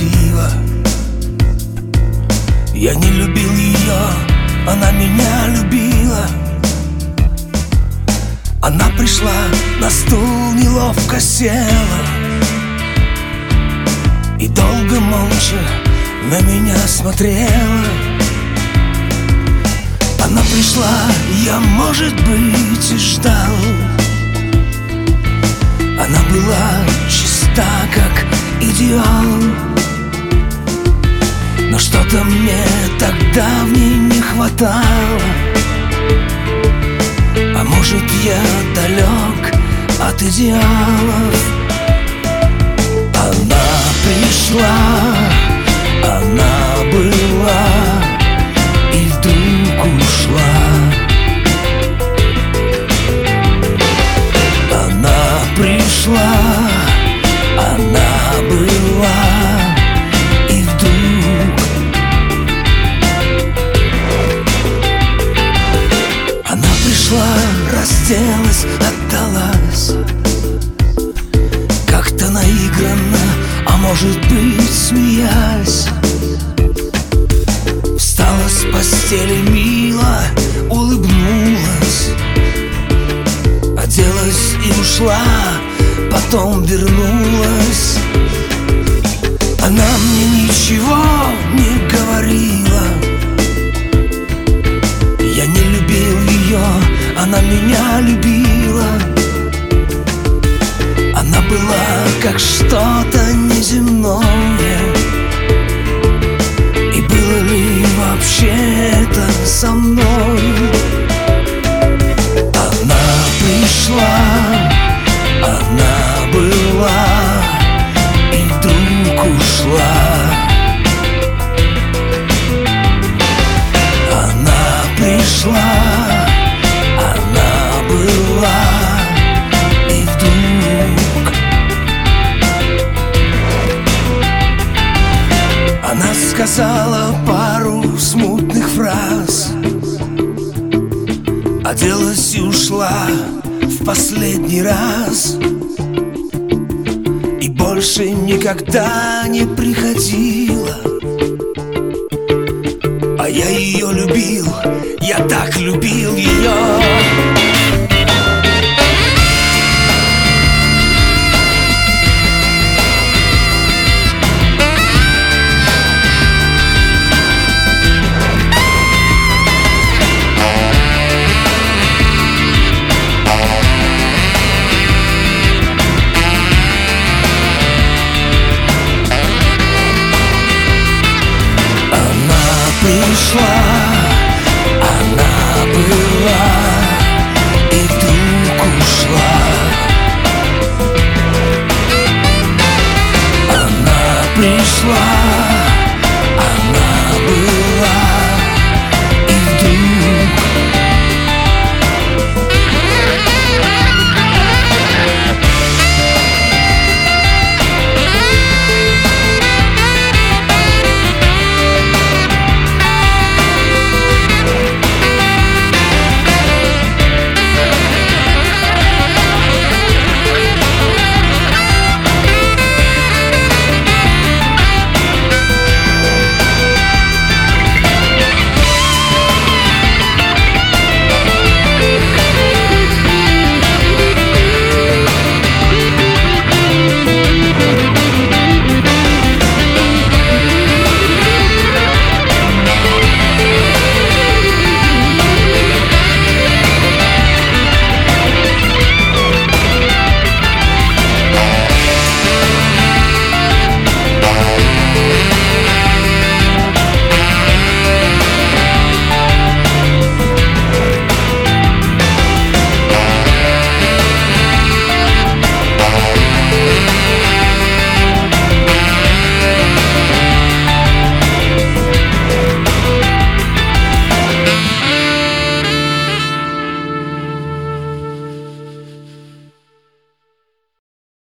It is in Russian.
красиво. Я не любил ее, она меня любила. Она пришла, на стул неловко села и долго молча на меня смотрела. Она пришла, я, может быть, и ждал. Она была чиста, как идеал. Но что-то мне тогда в ней не хватало. А может, я далек от идеалов. Она пришла, она была и вдруг ушла. Она пришла, она была и вдруг. Она пришла, разделась, отдалась, как-то наигранно, а может быть, смеясь. Встала с постели мило, улыбнулась, оделась и ушла, потом вернулась. Она мне ничего не говорила. Я не любил ее, она меня любила. Она была как что-то неземное. И было ли вообще это со мной? Она пришла, она была и вдруг ушла. Она пришла, она была и вдруг. Она сказала пару смутных фраз, оделась и ушла в последний раз. И больше никогда не приходила. А я ее любил, я так любил ее. Пришла, она была и вдруг ушла. Она пришла, она была